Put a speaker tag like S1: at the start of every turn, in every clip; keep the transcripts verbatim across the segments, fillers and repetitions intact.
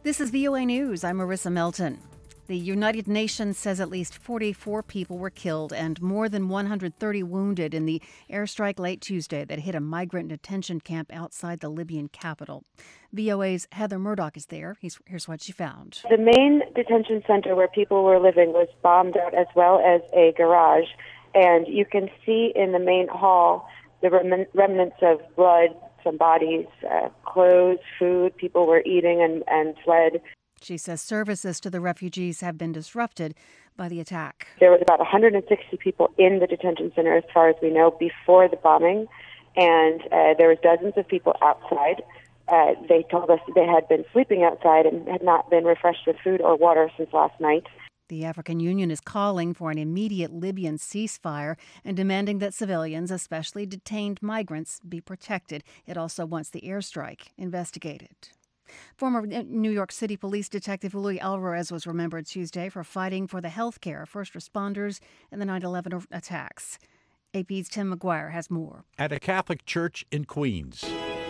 S1: This is V O A News. I'm Marissa Melton. The United Nations says at least forty-four people were killed and more than one hundred thirty wounded in the airstrike late Tuesday that hit a migrant detention camp outside the Libyan capital. V O A's Heather Murdoch is there. Here's, here's what she found.
S2: The main detention center where people were living was bombed out, as well as a garage. And you can see in the main hall the rem- remnants of blood, some bodies, uh, clothes, food. People were eating and, and fled.
S1: She says services to the refugees have been disrupted by the attack.
S2: There was about one hundred sixty people in the detention center, as far as we know, before the bombing, and uh, there was dozens of people outside. Uh, they told us they had been sleeping outside and had not been refreshed with food or water since last night.
S1: The African Union is calling for an immediate Libyan ceasefire and demanding that civilians, especially detained migrants, be protected. It also wants the airstrike investigated. Former New York City Police Detective Luis Alvarez was remembered Tuesday for fighting for the health care of first responders in the nine eleven attacks. A P's Tim McGuire has more.
S3: At a Catholic church in Queens,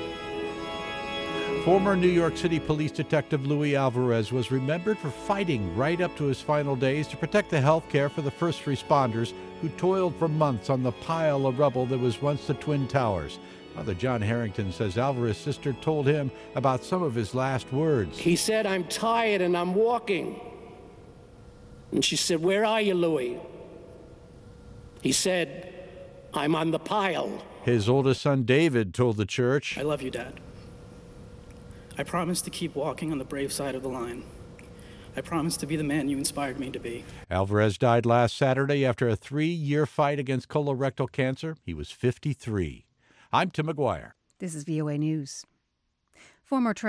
S3: former New York City Police Detective Luis Alvarez was remembered for fighting right up to his final days to protect the health care for the first responders who toiled for months on the pile of rubble that was once the Twin Towers. Father John Harrington says Alvarez's sister told him about some of his last words.
S4: He said, "I'm tired and I'm walking." And she said, "Where are you, Louis?" He said, "I'm on the pile."
S3: His oldest son, David, told the church,
S5: "I love you, Dad. I promise to keep walking on the brave side of the line. I promise to be the man you inspired me to be."
S3: Alvarez died last Saturday after a three-year fight against colorectal cancer. He was fifty-three. I'm Tim McGuire.
S1: This is V O A News. Former